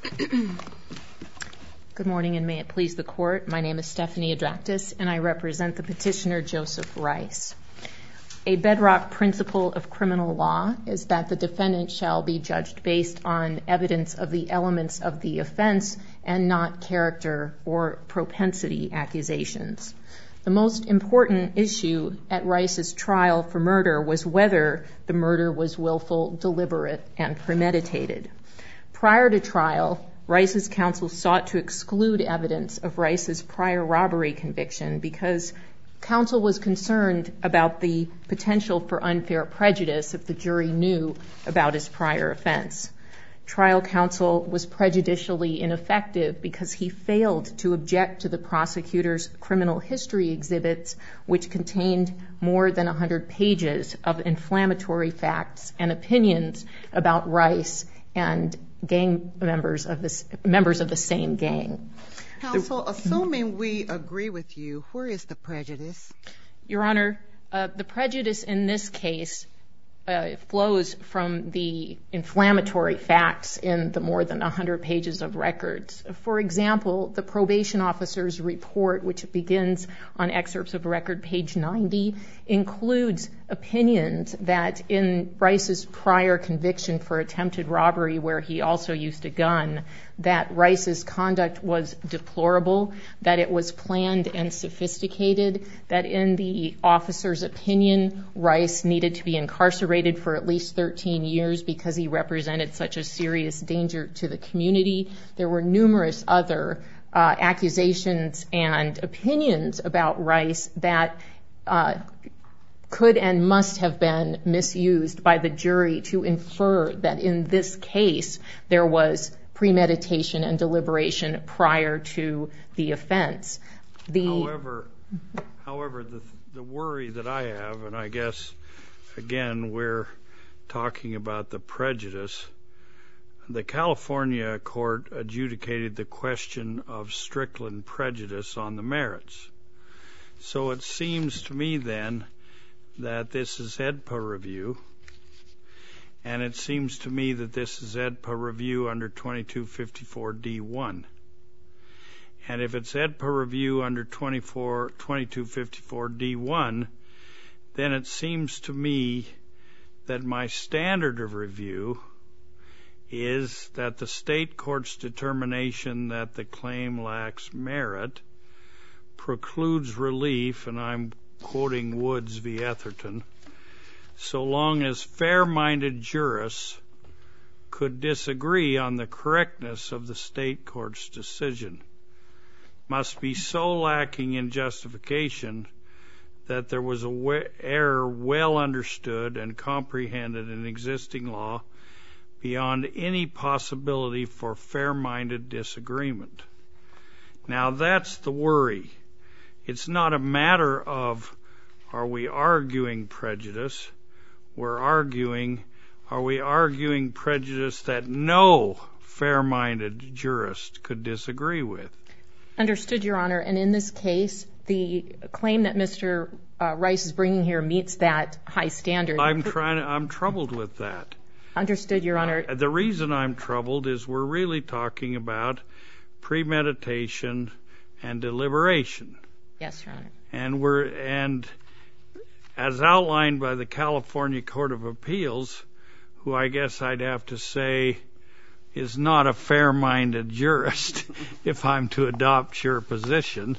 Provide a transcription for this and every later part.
Good morning, and may it please the Court. My name is Stephanie Adraktis, and I represent the petitioner Joseph Rice. A bedrock principle of criminal law is that the defendant shall be judged based on evidence of the elements of the offense and not character or propensity accusations. The most important issue at Rice's trial for murder was whether the murder was willful, deliberate, and premeditated. Prior to trial, Rice's counsel sought to exclude evidence of Rice's prior robbery conviction because counsel was concerned about the potential for unfair prejudice if the jury knew about his prior offense. Trial counsel was prejudicially ineffective because he failed to object to the prosecutor's criminal history exhibits, which contained more than 100 pages of inflammatory facts and opinions about Rice and gang members of the same gang. Counsel, assuming we agree with you, where is the prejudice? Your Honor, the prejudice in this case flows from the inflammatory facts in the more than 100 pages of records. For example, the probation officer's report, which begins on excerpts of record page 90, includes opinions that in Rice's prior conviction for attempted robbery, where he also used a gun, that Rice's conduct was deplorable, that it was planned and sophisticated, that in the officer's opinion, Rice needed to be incarcerated for at least 13 years because he represented such a serious danger to the community. There were numerous other accusations and opinions about Rice that could and must have been misused by the jury to infer that in this case there was premeditation and deliberation prior to the offense. However, the worry that I have, and I guess, again, we're talking about the prejudice, the California court adjudicated the question of Strickland prejudice on the merits. So it seems to me then that this is AEDPA review, and it seems to me that this is AEDPA review under 2254 D1. And if it's AEDPA review under 2254 D1, then it seems to me that my standard of review is that the state court's determination that the claim lacks merit precludes relief, and I'm quoting Woods v. Etherton, so long as fair-minded jurists could disagree on the correctness of the state court's decision. Must be so lacking in justification that there was an error well understood and comprehended in existing law beyond any possibility for fair-minded disagreement. Now that's the worry. It's not a matter of are we arguing prejudice. We're arguing, are we arguing prejudice that no fair-minded jurist could disagree with? Understood, Your Honor. And in this case, the claim that Mr. Rice is bringing here meets that high standard. I'm troubled with that. Understood, Your Honor. The reason I'm troubled is we're really talking about premeditation and deliberation. Yes, Your Honor. And as outlined by the California Court of Appeals, who I guess I'd have to say is not a fair-minded jurist if I'm to adopt your position,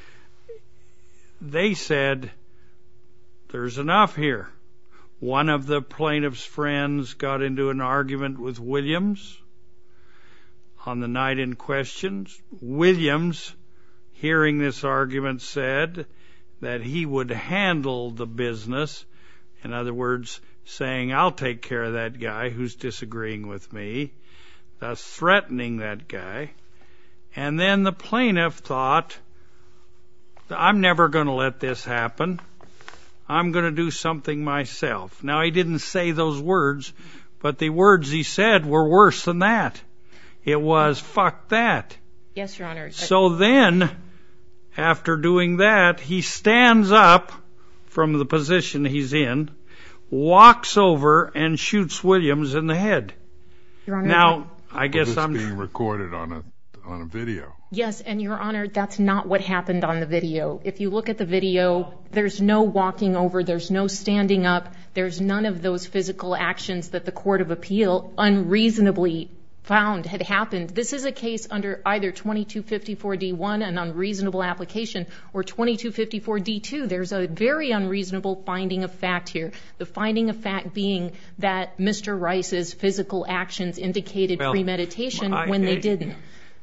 they said there's enough here. One of the plaintiff's friends got into an argument with Williams on the night in question. Williams, hearing this argument, said that he would handle the business. In other words, saying, I'll take care of that guy who's disagreeing with me, thus threatening that guy. And then the plaintiff thought, I'm never going to let this happen. I'm going to do something myself. Now, he didn't say those words, but the words he said were worse than that. It was, fuck that. Yes, Your Honor. So then, after doing that, he stands up from the position he's in, walks over and shoots Williams in the head. Your Honor, now, I guess I'm being recorded on a video. Yes, and Your Honor, that's not what happened on the video. If you look at the video, there's no walking over, there's no standing up, there's none of those physical actions that the Court of Appeal unreasonably found had happened. This is a case under either 2254D1, an unreasonable application, or 2254D2. There's a very unreasonable finding of fact here. The finding of fact being that Mr. Rice's physical actions indicated premeditation when they didn't.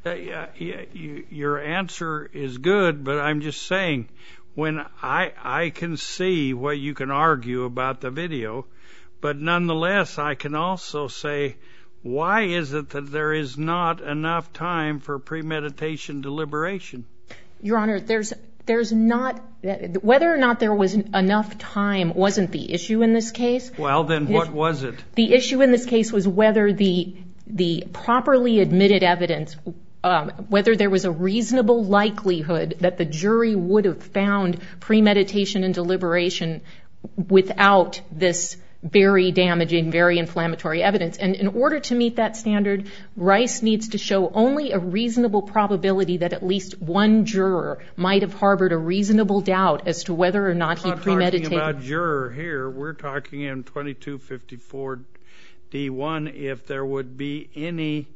Your answer is good, but I'm just saying, when I can see what you can argue about the video, but nonetheless I can also say, why is it that there is not enough time for premeditation deliberation? Your Honor, there's not, whether or not there was enough time wasn't the issue in this case. Well, then what was it? The issue in this case was whether the properly admitted evidence, whether there was a reasonable likelihood that the jury would have found premeditation and deliberation without this very damaging, very inflammatory evidence. And in order to meet that standard, Rice needs to show only a reasonable probability that at least one juror might have harbored a reasonable doubt as to whether or not he premeditated. We're not talking about juror here. We're talking in 2254D1 if there would be any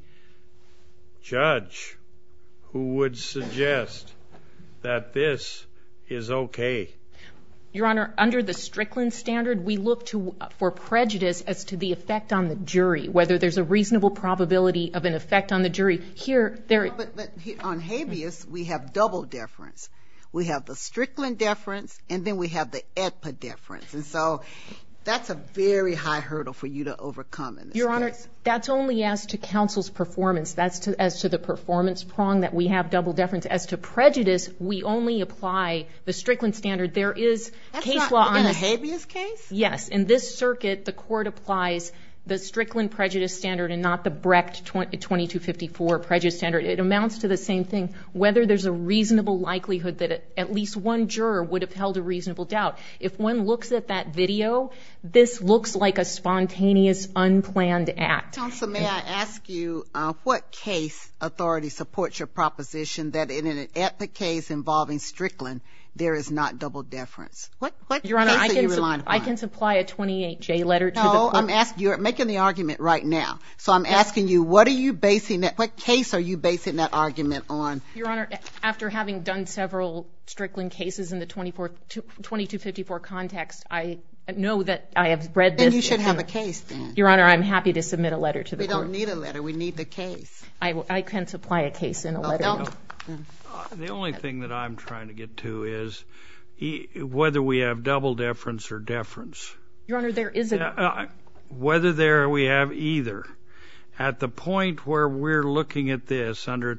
judge who would suggest that this is okay. Your Honor, under the Strickland standard, we look for prejudice as to the effect on the jury, whether there's a reasonable probability of an effect on the jury. But on habeas, we have double deference. We have the Strickland deference, and then we have the AEDPA deference. And so that's a very high hurdle for you to overcome in this Your case. Honor, that's only as to counsel's performance. That's as to the performance prong that we have double deference. As to prejudice, we only apply the Strickland standard. There is case law on in a habeas case? Yes. In this circuit, the court applies the Strickland prejudice standard and not the Brecht 2254 prejudice standard. It amounts to the same thing, whether there's a reasonable likelihood that at least one juror would have held a reasonable doubt. If one looks at that video, this looks like a spontaneous, unplanned act. Counsel, may I ask you what case authority supports your proposition that in an AEDPA case involving Strickland, there is not double deference? What Your Honor, case are you relying upon? I can supply a 28J letter to the court. No, I'm asking, you're making the argument right now. So I'm asking you, what case are you basing that argument on? Your Honor, after having done several Strickland cases in the 2254 context, I know that I have read this. Then you should have a case then. Your Honor, I'm happy to submit a letter to the court. We don't need a letter. We need the case. I can supply a case in a letter. The only thing that I'm trying to get to is whether we have double deference or deference. Your Honor, there is a... Whether we have either. At the point where we're looking at this under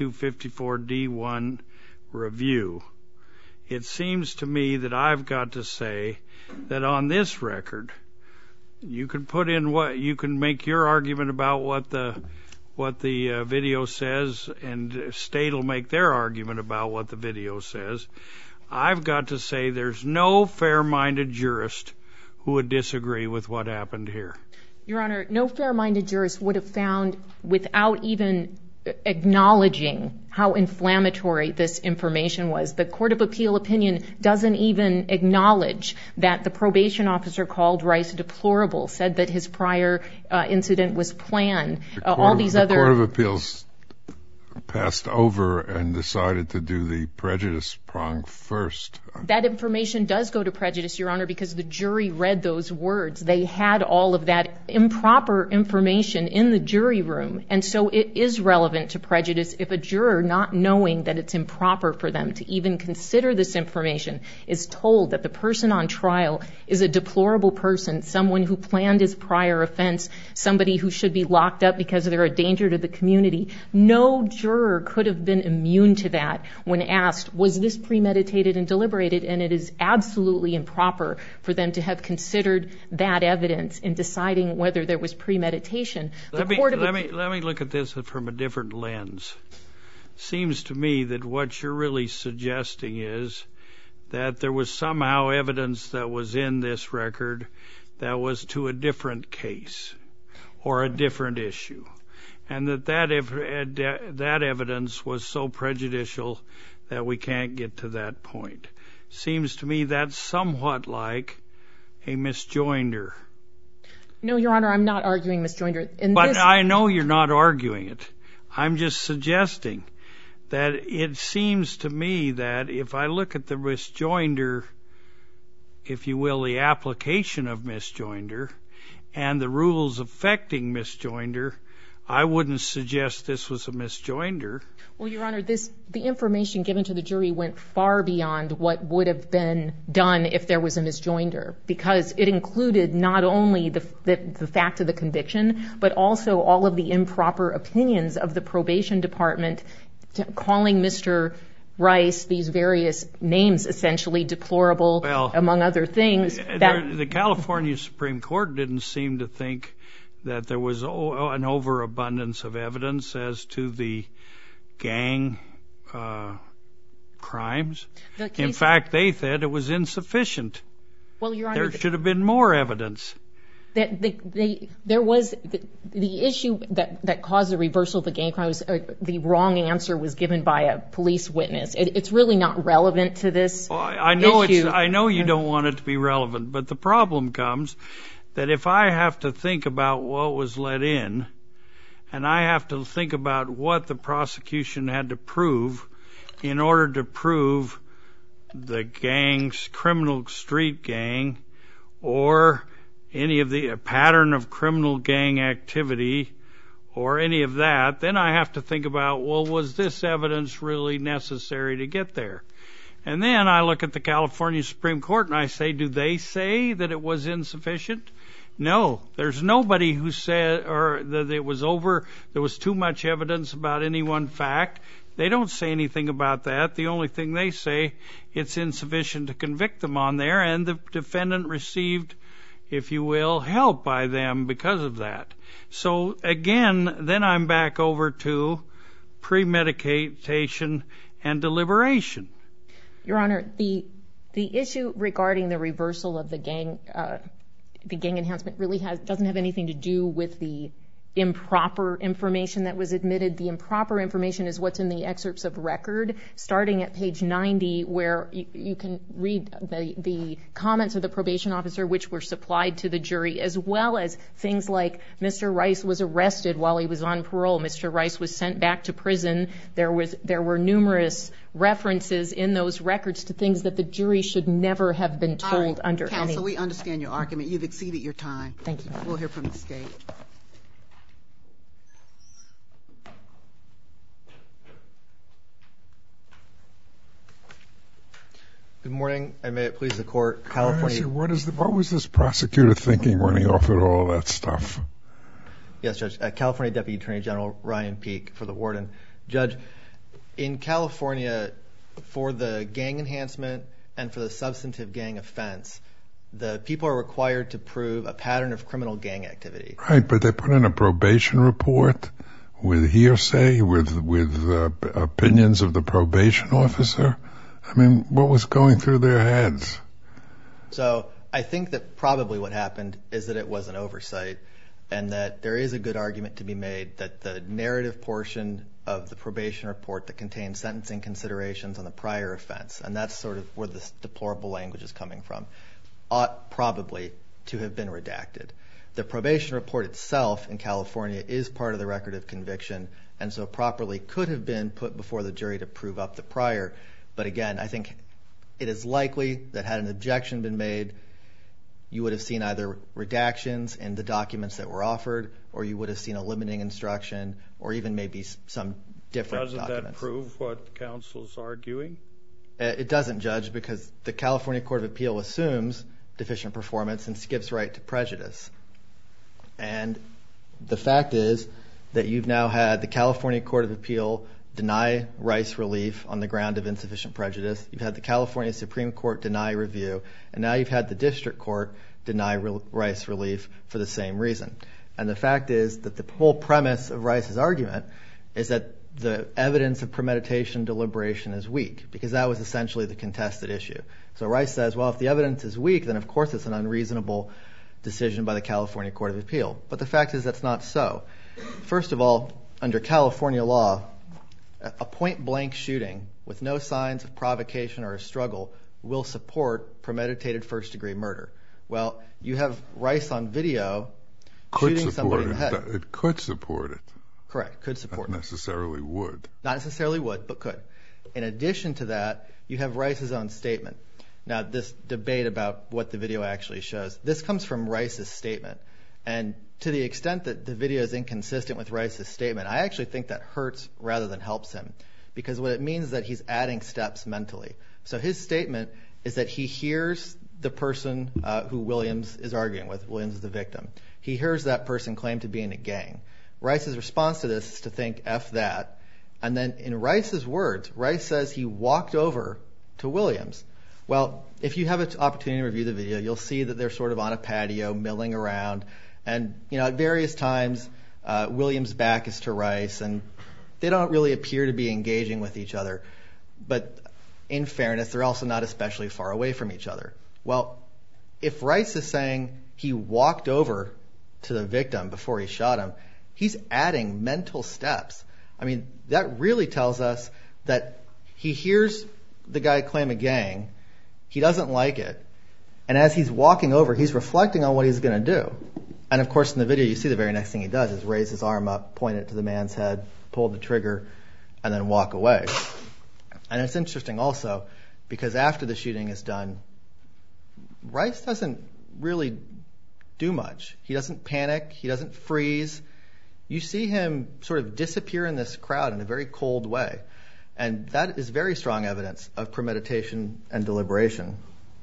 2254D1 review, it seems to me that I've got to say that on this record, you can put in you can make your argument about what the video says, and State will make their argument about what the video says. I've got to say there's no fair-minded jurist who would disagree with what happened here. Your Honor, no fair-minded jurist would have found, without even acknowledging how inflammatory this information was. The Court of Appeal opinion doesn't even acknowledge that the probation officer called Rice deplorable, said that his prior incident was planned. The Court of Appeals passed over and decided to do the prejudice prong first. That information does go to prejudice, Your Honor, because the jury read those words. They had all of that improper information in the jury room, and so it is relevant to prejudice if a juror, not knowing that it's improper for them to even consider this information, is told that the person on trial is a deplorable person, someone who planned his prior offense, somebody who should be locked up because they're a danger to the community. No juror could have been immune to that when asked, was this premeditated and deliberated? And it is absolutely improper for them to have considered that evidence in deciding whether there was premeditation. Let me look at this from a different lens. Seems to me that what you're really suggesting is that there was somehow evidence that was in this record that was to a different case or a different issue. and that evidence was so prejudicial that we can't get to that point. Seems to me that's somewhat like a misjoinder. No, Your Honor, I'm not arguing misjoinder. But I know you're not arguing it. I'm just suggesting that it seems to me that if I look at the misjoinder, if you will, the application of misjoinder and the rules affecting misjoinder, I wouldn't suggest this was a misjoinder. Well, Your Honor, the information given to the jury went far beyond what would have been done if there was a misjoinder, because it included not only the fact of the conviction, but also all of the improper opinions of the probation department, calling Mr. Rice these various names, essentially deplorable, among other things. The California Supreme Court didn't seem to think that there was an overabundance of evidence as to the gang crimes. In fact, they said it was insufficient. Well, Your Honor, there should have been more evidence. There was the issue that caused the reversal of the gang crimes. The wrong answer was given by a police witness. It's really not relevant to this issue. I know you don't want it to be relevant, but the problem comes that if I have to think about what was let in, and I have to think about what the prosecution had to prove in order to prove the gang's criminal street gang or any of the pattern of criminal gang activity or any of that, then I have to think about, well, was this evidence really necessary to get there? And then I look at the California Supreme Court and I say, do they say that it was insufficient? No, there's nobody who said or that it was there was too much evidence about any one fact. They don't say anything about that. The only thing they say, it's insufficient to convict them on there, and the defendant received, if you will, help by them because of that. So again, then I'm back over to premeditation and deliberation. Your Honor, the issue regarding the reversal of the gang enhancement really doesn't have anything to do with the improper information that was admitted. The improper information is what's in the excerpts of record, starting at page 90, where you can read the comments of the probation officer, which were supplied to the jury, as well as things like Mr. Rice was arrested while he was on parole. Mr. Rice was sent back to prison. There were numerous references in those records to things that the jury should never have been told under any... Counsel, we understand your argument. You've exceeded your time. Thank you. We'll hear from the state. Good morning, and may it please the Court. California. What was this prosecutor thinking when he offered all that stuff? Yes, Judge. California Deputy Attorney General Ryan Peake for the warden. Judge, in California, for the gang enhancement and for the substantive gang offense, the people are required to prove a pattern of criminal gang activity. Right, but they put in a probation report with hearsay, with opinions of the probation officer. I mean, what was going through their heads? So I think that probably what happened is that it was an oversight, and that there is a good argument to be made that the narrative portion of the probation report that contains sentencing considerations on the prior offense, and that's sort of where this deplorable language is coming from, ought probably to have been redacted. The probation report itself in California is part of the record of conviction, and so properly could have been put before the jury to prove up the prior. But again, I think it is likely that had an objection been made, you would have seen either redactions in the documents that were offered, or you would have seen a limiting instruction, or even maybe some different documents. Doesn't that prove what counsel's arguing? It doesn't, Judge, because the California Court of Appeal assumes deficient performance and skips right to prejudice. And the fact is that you've now had the California Court of Appeal deny Rice relief on the ground of insufficient prejudice. You've had the California Supreme Court deny review, and now you've had the District Court deny Rice relief for the same reason. And the fact is that the whole premise of Rice's argument is that the evidence of premeditation deliberation is weak, because that was essentially the contested issue. So Rice says, well, if the evidence is weak, then of course it's an unreasonable decision by the California Court of Appeal. But the fact is that's not so. First of all, under California law, a point-blank shooting with no signs of provocation or a struggle will support premeditated first-degree murder. Well, you have Rice on video shooting somebody in the head. It could support it. Correct, could support it. Not necessarily would. Not necessarily would, but could. In addition to that, you have Rice's own statement. Now, this debate about what the video actually shows, this comes from Rice's statement. And to the extent that the video is inconsistent with Rice's statement, I actually think that hurts rather than helps him, because what it means is that he's adding steps mentally. So his statement is that he hears the person who Williams is arguing with. Williams is the victim. He hears that person claim to be in a gang. Rice's response to this is to think, F that. And then in Rice's words, Rice says he walked over to Williams. Well, if you have an opportunity to review the video, you'll see that they're sort of on a patio, milling around. And, at various times, Williams' back is to Rice, and they don't really appear to be engaging with each other. But in fairness, they're also not especially far away from each other. Well, if Rice is saying he walked over to the victim before he shot him, he's adding mental steps. I mean, that really tells us that he hears the guy claim a gang, he doesn't like it, and as he's walking over, he's reflecting on what he's going to do. And of course, in the video, you see the very next thing he does is raise his arm up, point it to the man's head, pull the trigger, and then walk away. And it's interesting also, because after the shooting is done, Rice doesn't really do much. He doesn't panic. He doesn't freeze. You see him sort of disappear in this crowd in a very cold way. And that is very strong evidence of premeditation and deliberation.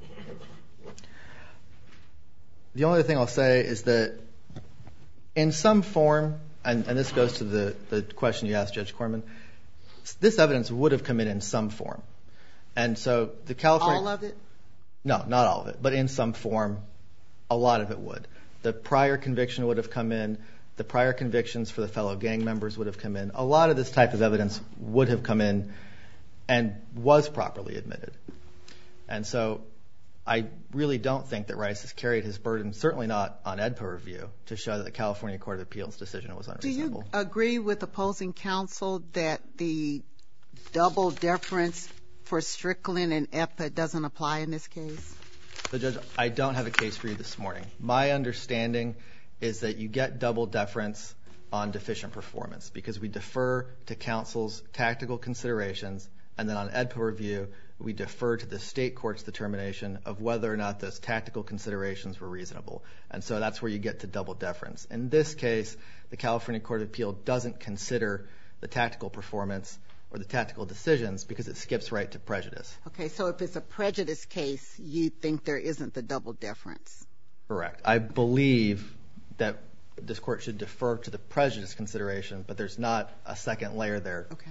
The only thing I'll say is that in some form, and this goes to the question you asked, Judge Corman, this evidence would have come in some form. And so the California... All of it? No, not all of it, but in some form, a lot of it would. The prior conviction would have come in. The prior convictions for the fellow gang members would have come in. A lot of this type of evidence would have come in and was properly admitted. And so I really don't think that Rice has carried his burden, certainly not on AEDPA review, to show that the California Court of Appeals decision was unreasonable. Do you agree with opposing counsel that the double deference for Strickland and AEDPA doesn't apply in this case? So, Judge, I don't have a case for you this morning. My understanding is that you get double deference on deficient performance because we defer to counsel's tactical considerations, and then on AEDPA review, we defer to the state court's determination of whether or not those tactical considerations were reasonable. And so that's where you get to double deference. In this case, the California Court of Appeal doesn't consider the tactical performance or the tactical decisions because it skips right to prejudice. Okay, so if it's a prejudice case, you think there isn't the double deference? Correct. I believe that this court should defer to the prejudice consideration, but there's not a second layer there. Okay.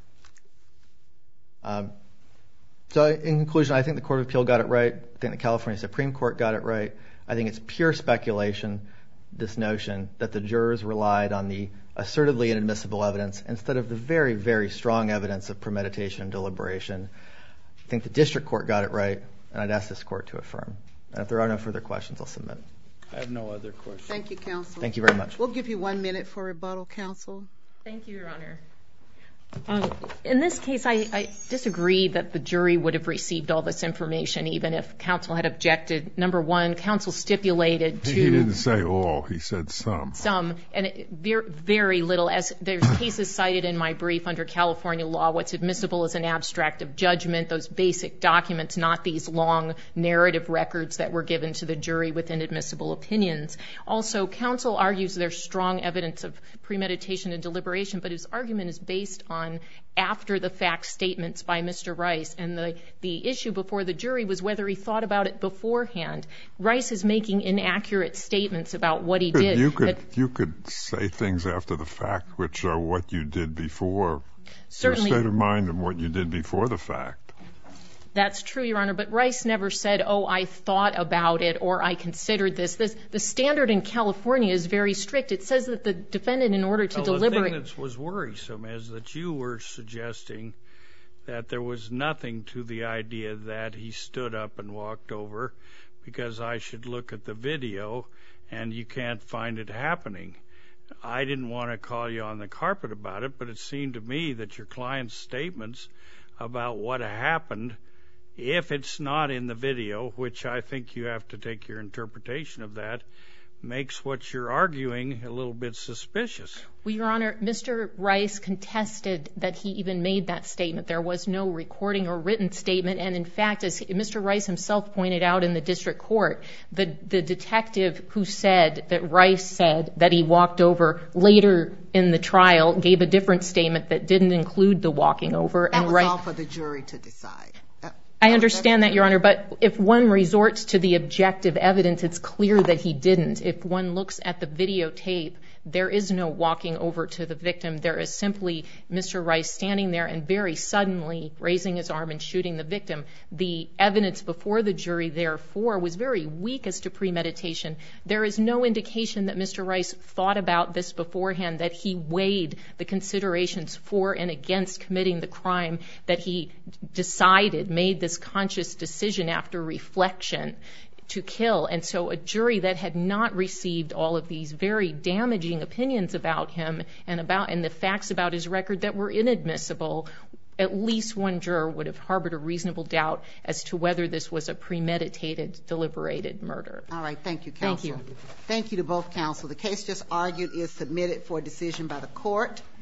So in conclusion, I think the Court of Appeal got it right. I think the California Supreme Court got it right. I think it's pure speculation, this notion that the jurors relied on the assertedly inadmissible evidence instead of the very, very strong evidence of premeditation and deliberation. I think the district court got it right, and I'd ask this court to affirm. And if there are no further questions, I'll submit. I have no other questions. Thank you, counsel. Thank you very much. We'll give you 1 minute for rebuttal, counsel. Thank you, Your Honor. In this case, I disagree that the jury would have received all this information, even if counsel had objected. Number one, counsel stipulated to... He didn't say all. He said some. Some, and very little. As there's cases cited in my brief under California law, what's admissible is an abstract of judgment, those basic documents, not these long narrative records that were given to the jury with inadmissible opinions. Also, counsel argues there's strong evidence of premeditation and deliberation, but his argument is based on after the fact statements by Mr. Rice, and the issue before the jury was whether he thought about it beforehand. Rice is making inaccurate statements about what he did. You could say things after the fact which are what you did before. Certainly. Your state of mind and what you did before the fact. That's true, Your Honor, but Rice never said, oh, I thought about it or I considered this. The standard in California is very strict. It says that the defendant, in order to deliberate... The thing that was worrisome is that you were suggesting that there was nothing to the idea that he stood up and walked over because I should look at the video and you can't find it happening. I didn't want to call you on the carpet about it, but it seemed to me that your client's statements about what happened, if it's not in the video, which I think you have to take your interpretation of that, makes what you're arguing a little bit suspicious. Well, Your Honor, Mr. Rice contested that he even made that statement. There was no recording or written statement, and in fact, as Mr. Rice himself pointed out in the district court, the detective who said that Rice said that he walked over later in the trial gave a different statement that didn't include the walking over. That was all for the jury to decide. I understand that, Your Honor, but if one resorts to the objective evidence, it's clear that he didn't. If one looks at the videotape, there is no walking over to the victim. There is simply Mr. Rice standing there and very suddenly raising his arm and shooting the victim. The evidence before the jury, therefore, was very weak as to premeditation. There is no indication that Mr. Rice thought about this beforehand, that he weighed the considerations for and against committing the crime, that he decided, made this conscious decision after reflection to kill. And so a jury that had not received all of these very damaging opinions about him and the facts about his record that were inadmissible, at least one juror would have harbored a reasonable doubt as to whether this was a premeditated, deliberated murder. All right. Thank you, counsel. Thank you. Thank you to both counsel. The case just argued is submitted for decision by the court.